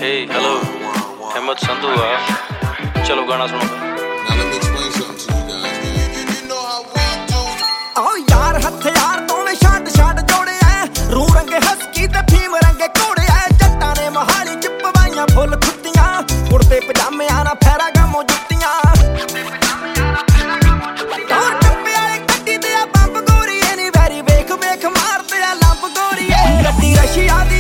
हे hello, हिम्मत संधू आ, चलो गाना सुनो।